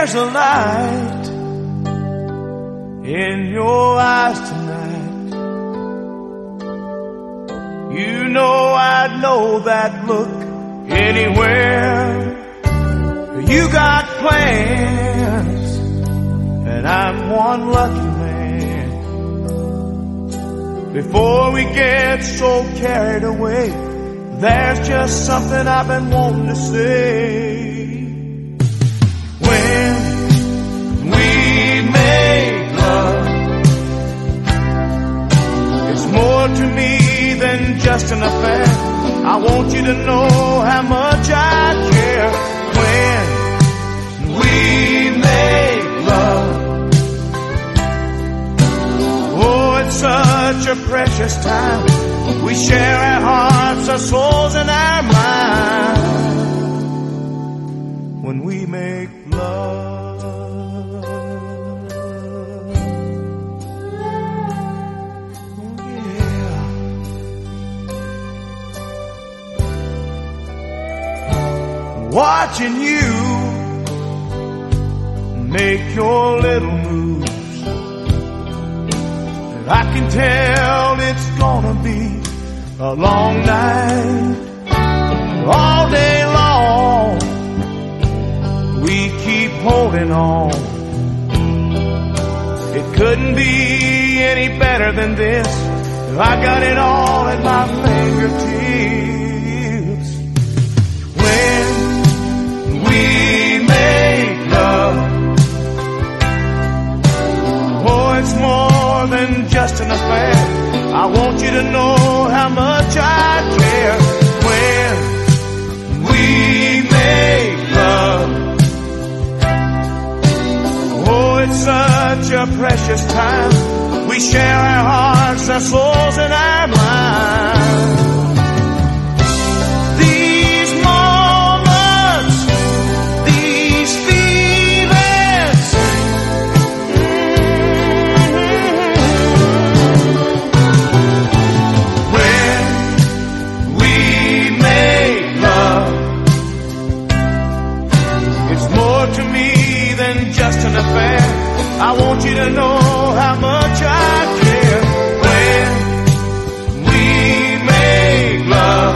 There's a light in your eyes tonight. You know I'd know that look anywhere. You got plans, and I'm one lucky man. Before we get so carried away, there's just something I've been wanting to say. When we make love, it's more to me than just an affair. I want you to know how much I care. When we make love, oh, it's such a precious time. We share our hearts, our souls, and our minds when we make love. Oh, yeah. Watching you make your little moves, and I can tell it's gonna be a long night. All day long we keep holding on. It couldn't be any better than this. I got it all at my fingertips. When we make love, oh, it's more than just an affair. I want you to know how much I care. When we make love, oh, it's such a precious time. We share our hearts, our souls, and our minds. These moments, these feelings, when we make love, it's more to me than just an affair. I want you to know how much I care. When we make love,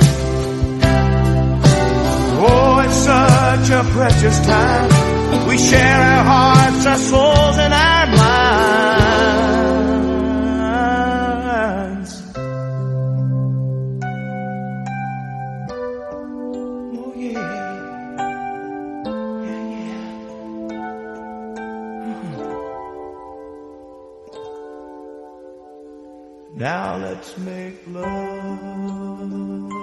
oh, it's such a precious time. We share our hearts, our souls, and our minds. Oh, yeah. Now let's make love.